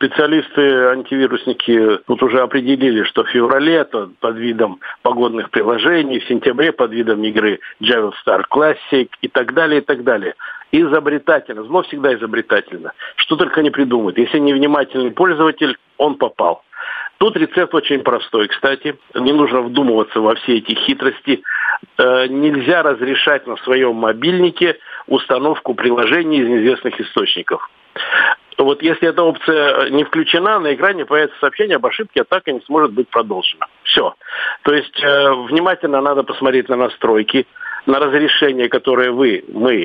Специалисты-антивирусники тут уже определили, что в феврале это под видом погодных приложений, в сентябре под видом игры Java Star Classic и так далее, и так далее. Изобретательно. Зло всегда изобретательно. Что только не придумает. Если невнимательный пользователь, он попал. Тут рецепт очень простой, кстати. Не нужно вдумываться во все эти хитрости. Нельзя разрешать на своем мобильнике установку приложений из неизвестных источников. Вот если эта опция не включена, на экране появится сообщение об ошибке, атака не сможет быть продолжена. Все. То есть внимательно надо посмотреть на настройки, на разрешение, которое мы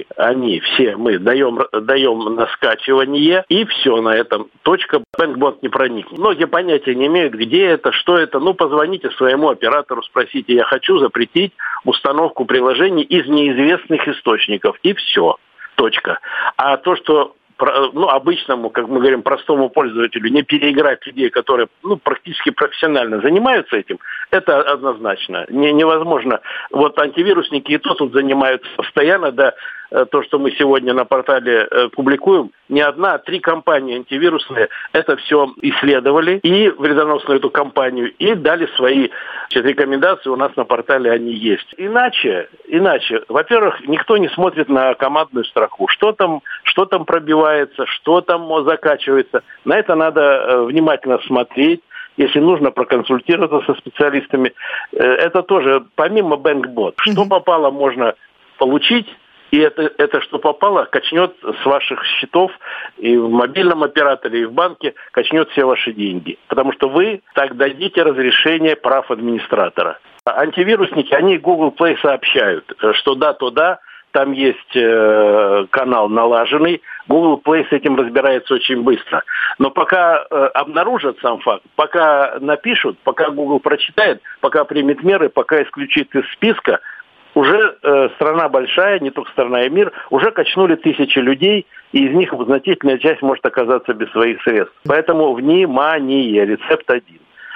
даем на скачивание, и все на этом. Точка, BankBot не проникнет. Многие понятия не имеют, где это, что это. Позвоните своему оператору, спросите, я хочу запретить установку приложений из неизвестных источников. И все. Точка. А то, что обычному, как мы говорим, простому пользователю не переиграть людей, которые практически профессионально занимаются этим, это однозначно. Невозможно. Вот антивирусники и то тут занимаются постоянно, да, то, что мы сегодня на портале публикуем, не одна, а 3 компании антивирусные это все исследовали и вредоносную эту компанию, и дали свои рекомендации, у нас на портале они есть. Иначе, во-первых, никто не смотрит на командную строку, что там пробивается, что там закачивается. На это надо внимательно смотреть. Если нужно проконсультироваться со специалистами. Это тоже, помимо BankBot, что попало, можно получить. И это что попало, качнет с ваших счетов и в мобильном операторе, и в банке, качнет все ваши деньги. Потому что вы так дадите разрешение прав администратора. Антивирусники, они Google Play сообщают, что да, то да, там есть канал налаженный. Google Play с этим разбирается очень быстро. Но пока обнаружат сам факт, пока напишут, пока Google прочитает, пока примет меры, пока исключит из списка, уже страна большая, не только страна и мир, уже качнули тысячи людей, и из них значительная часть может оказаться без своих средств. Поэтому внимание, рецепт один.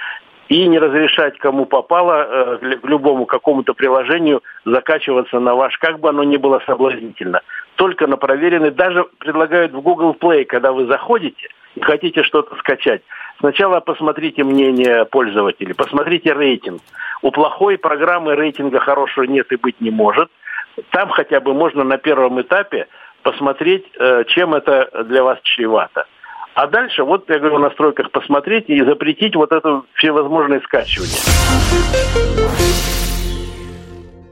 И не разрешать, кому попало, к любому какому-то приложению закачиваться на ваш, как бы оно ни было соблазнительно. Только на проверенный, даже предлагают в Google Play, когда вы заходите и хотите что-то скачать. Сначала посмотрите мнение пользователей, посмотрите рейтинг. У плохой программы рейтинга хорошего нет и быть не может. Там хотя бы можно на первом этапе посмотреть, чем это для вас чревато. А дальше, вот я говорю, в настройках посмотреть и запретить вот это всевозможное скачивание.